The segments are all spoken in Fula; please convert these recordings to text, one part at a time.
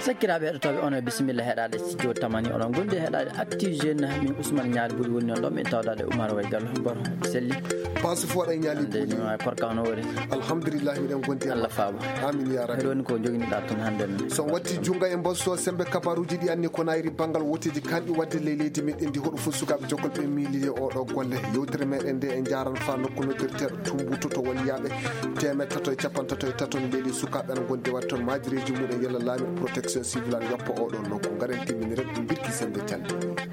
Sakiraaɓe heɗotoɓe on bisimilla heɗade studio tamani onon gonde heɗade active jeune min Ousmane Ñaali Buri woni on ɗo min tawdade Oumar Waygal bor selli passe foɗa Ñaali Buri korka on wori alhamdulillah miɗen gonti Allah faaba amin ya rabbi ɗon ko joginiɗa toon hande so watti junga e mbosso sembe kabaruji ɗi anni ko nayri banggal woteji kanɗi wadde leydi meɗen ndi hoɗo fof sukaɓe jokkol ɓe miilide oɗo golle yewtere meɗen nde e jaran fa nokku noddirteɗo tumbutoto waliyaɓe 153 leydi sukaɓe an gonde wat toon majireji muɗen yalla laami protection civil an yoppa oɗo nokku garen timminiren ɗum birki sembe calde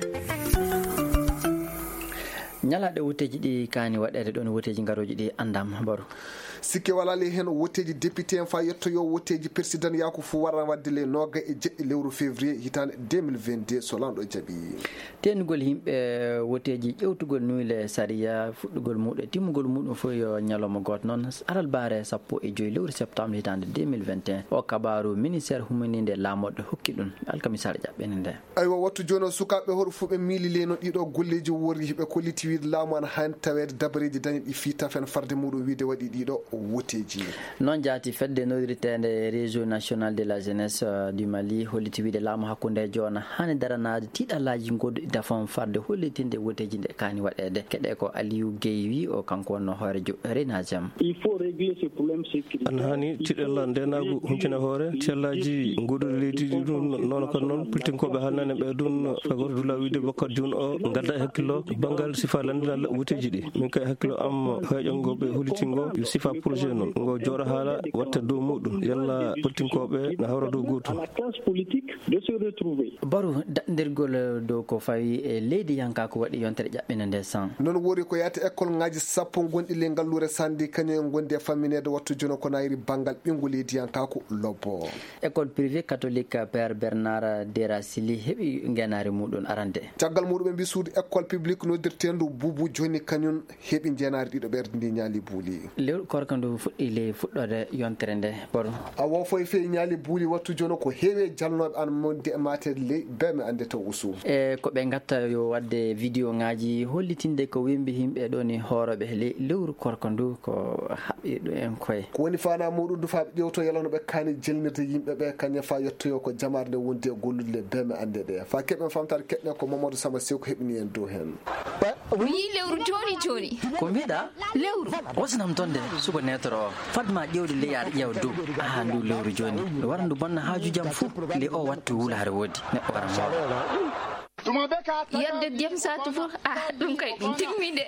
ñalaɗe woteji ɗi kani waɗede ɗon woteji garoji ɗi andama baro sikke walali hen woteji député en fa yettoyo woteji président yaako fu wara wadde le noga e jeɗɗi lewru février hitande 2022 so lanɗo jaaɓi tengol yimɓe woteji ƴewtugol nuyle sariya fuɗɗugol muɗum timmugol muɗum fof yo ñalawma goto noon aral bare 15 lewru septembre hitande 2021 o kabaru ministére humaninde lamoɗo hokki ɗum alkamisaɗo jaɓɓene nde aywa wattu joni o sukaɓe hoɗo fof ɓe miilile no ɗiɗo golleji worri ɓe kolliti wiide laamu an hani tawede dabareji dañi ɗi fi tafen farde muɗum wiide waɗi ɗiɗo woteji noon jaati fedde nodritede réseau national de la jeunesse du Mali holliti wiide laamu hakkude jona hani daranade tiɗallaji goɗɗo dafon farde hollitinde woteji nde kani waɗede keɗe ko Aliou Gueye wi o kanko wonno hoorejo Rena Jam il faut régler ce problème sécuritaire an hani tiɗalla ndenagu humpina hoore cellaji goɗɗo leydi ɗi ɗum noon kon noon pultinkoɓe hannane ɓe ɗum fagoto dula wiide Bokkat Dioune o gadda hakkillo banggal sifa landinal woteji ɗi min kay hakkilo am hoyƴongoɓe hollitingo yo sifa projet noon ngo jooɗo haala watta dow muɗum yalla poltinkoɓe ne hawra dow gotum baro daɗdirgol dow ko fawi e leydi yanka ko waɗi yontere ƴaɓɓine nde san noon wori ko yahata école ngaji 10 gonɗi le ngallure sandi kañum en gondi e famminede wattu jono ko nayri banggal ɓingu leydi yankako lobbo école privé catholique père Bernard Derasili heeɓi ngenari muɗum arande caggal muɗum ɓe mbi suudu école publique noddirtendu buubu joni kañum heeɓi jenari ɗiɗo ɓerde ndi Ñaali Buuli lewru korka ndu fuɗɗi le fuɗɗode yontere nde boro a wo foye fe Ñaali Buuli wattu jono ko heewe jalnoɓe an monde e matede ley be mi ande taw usu e ko ɓe gatta yo wadde vidéo ngaji hollitinde ko wimbi himɓe ɗoni hooroɓe lewru korka ndu ko haɓɓi ɗum en koye ko woni fana muɗum du fa ɓe ƴewto yalanoɓe kani jelnirde yimɓeɓe kañum fa yettoyo ko jamare nde wondi e gollude be mi ande ɗe fa keɓen famtade keɗɗen ko Mamadou Samba Sew ko heɓni en dow hen wi lewru joni ko mbiɗa lewru wasanam toon de suba netoro o fadma ƴewde leyaɗa ƴeewa dow ndu lewru joni nde wara ndu bonna haaju jaam fou le o wattu wulare woodi neɗɗo wara mawɗo yedde jaam satu fof ɗum kay ɗum timmide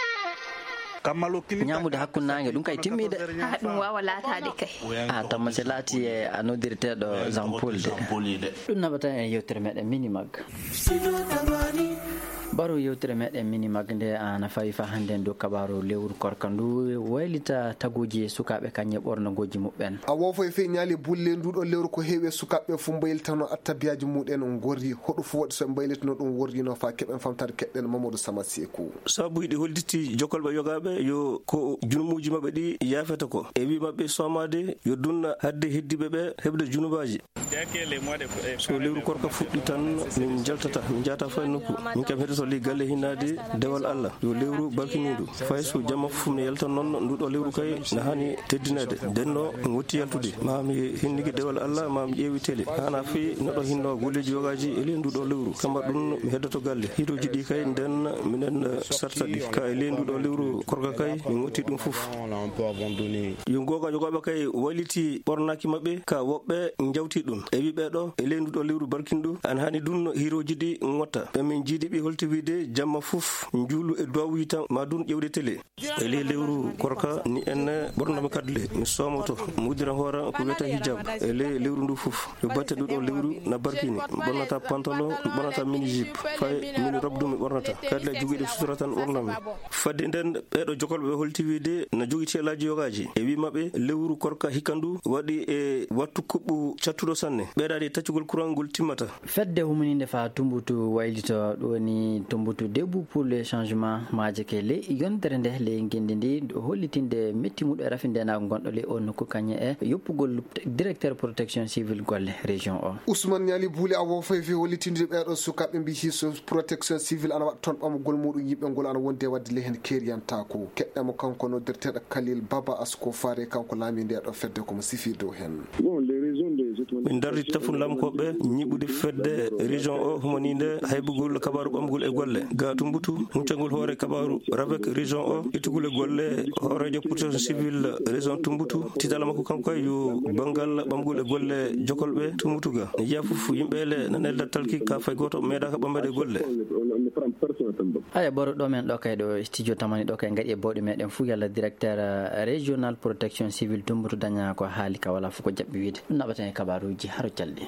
ñamude hakkunnangue ɗum kay timmide ɗum wawa laatade kay tamma se laati e a noddirteɗo Jean Paul de ɗum naɓata e yewtere meɗen minimag baro yewtere meɗen minimag nde ana fawi fa hande dow kabaru lewru korka ndu waylita taguji sukaɓe kañe ɓornogoji muɓɓen a wofo e fe Ñaali Bulle nduɗo lewru ko heewi sukaɓe fu mbaylitano attabiyaji muɗen gorri hoɗo fu waɗi so mbaylitano ɗum worrino fa keɓen famtade keɗɗen Mamadou Sama Sekou sabuji ɗi holliti jokkolɓe yogaɓe yo ko junumuji mabɓe ɗi yaafeta ko e wi mabɓe somade yo dunna hadde heddiɓe ɓe heɓde junubaji so lewru korka fuɗɗi tan min jaltata min jata fay nokku min kam heɗoto li galle hinnade dewal Allah yo lewru barkiniɗu fay so jamma fof mi yalta noon nduɗo lewru kay ne hani teddinede ndenno mi wotti yaltude mami hinnigi dewal Allah mami ƴeewi télé hana fi neɗɗo hinno golleji yogaji e ley nduɗo lewru kamba ɗum mi heddoto galle hiitoji ɗi kay nden minen sarta ɗi ka e ley nduɗo lewru korka kay min wotti ɗum fof yo goga jogoɓe kay waliti ɓornaki mabɓe ka woɓɓe jawti ɗum e wi ɓeɗo e ley nduɗo lewru barkinɗu an hani ɗum hiroji ɗi gotta ɓe min jiiɗiɓe holti wiide jamma fof juulu e duwawu tan ma dun ƴewde télé e ley lewru korka ni enne ɓornami kadle mi somoto mi uddira hoora ko wiyata hijab e ley lewru ndu fof yo batte ɗuɗo lewru na barkini ɓornata pantalon ɓornata mini jupe fay mini robe ɗum mi ɓornata kadle joguiɗe sutura tan ɓornami fadde nden ɓeɗo jokolɓe holti wiide no jogui ceelaji yogaji e wi mabɓe lewru korka hikkandu waɗi e wattu kuɓɓu cattuɗo sanne ɓeɗaɗi taccugol courant ngol timmata fedde humaninde fa tumbutu waylito ɗoni tumbutu debout pour le changement maje ke le yontere nde le gendi ndi hollitinde metti muɗo e rafindenago gonɗo le o nokku kañe e yoppugol directeur protection civile golle région o Ousmane Ñaali Buuli a wo fayi fi hollitinde ɓeɗo sukaɓe mbi hiso protection civile ana waɗa toon ɓamgol muɗum yimɓe ngol ana wonde wadde le hen keriyantako keɗɗemo kanko noddirteɗo Khalil Baba Asko Fare kanko laami nde ɗo fedde komo sifi dow hen bon les raisons de min dardi tafun lamkoɓe ñiɓude fedde région o homonide haybugol kabaru ɓamgol e golle ga tumbutu huccagol hoore kabaru ravek région o ittugol e golle hoorejo protection civil région tumbutu titala makko kanko yo bangal ɓamgol e golle jokolɓe tumbutuga yiya fof yimɓele na nelda talki ka fay goto meeɗaka ɓamade golle aya ɓoro ɗo men ɗo kay ɗo studio tamani ɗo kay gaɗi e bawɗi meɗen fuu yalla directeur régional protection civil tumbutu daña ko haali ka wala fof ko jaɓɓi wiide ɗum naɓaten e kabaruji haro calɗi.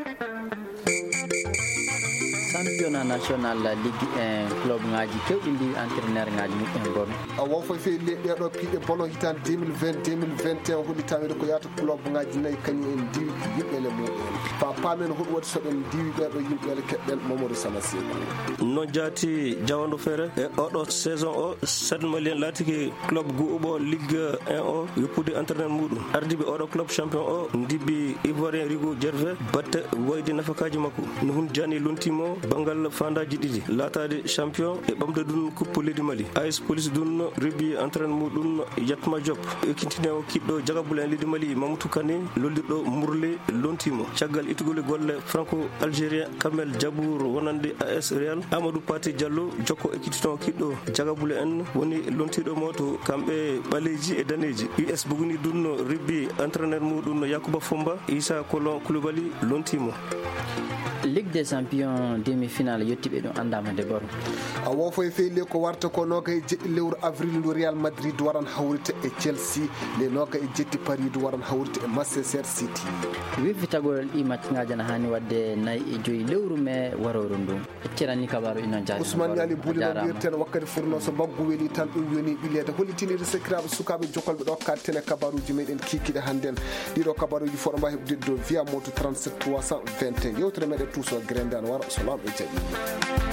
Championnat national ligue 1 club ngaji kewɗi mbiwi entraîneur ngaji mumen gon a wonfo fe ɗeɗo piiɗe bono hitan 2020-2021 huɗitawede ko yata club ngaji nayyi kañum en diwi yimɓele mumen pamen huɗo waɗi soɓen diwi ɓeɗo yimɓele keɗɗen Mamadou Salassi no jaati jawando feere e oɗo saison o Stade Malien laatiki club guuɓo ligue 1 o yoppude entraîneur muɗum ardiɓe oɗo club champion o ndibbi ivoirien Rigo Gervais batte woyde nafakaji makko no hun jani lontimo bangal fandaji ɗiɗi laatade champion e ɓamde ɗum coupe leydi Mali AS Police ɗum ribbi entraîneur muɗum Yatma Diop ekkintinewo kiɗɗo jagabule en leydi Mali Mamadou Kane lollirɗo Mourlé lontimo caggal itugol golle franco algérien Kamel Diabour wonande AS Real Amadou Paté Diallo jokko ekkitino kiɗɗo jagabule en woni lontiɗo mo to kamɓe ɓaleji e daneji US boguni ɗum ribbi entraîneur muɗum Yakouba Fomba Issa Kolon Koulibaly lontimo. Ligue des champions demi-finale yettiɓe ɗum andama de boro a wonfo e feyle ko warta ko noga e jeɗɗi lewru avril ndu Real Madrid waran hawrita e Chelsea le noga e jetti Paris du waran hawrita e Manchester City wifitagol ɗi match ngaji na hani wadde 4 lewru me waroro ndu accirani kabaru ino jaji Ousmane Yali Boulino mbiyeten wakkati furno so baggu weeli tan ɗum woni ɓilede hollitinide sekiraɓe sukaɓe jokolɓe ɗo kattene kabaruji meɗen kikiɗe hannden ɗiɗo kabaruji foɗo mbawi heɓdide do via moto 37 321 yewtere meɗen tuso grenden wara so lamɓe jaɓi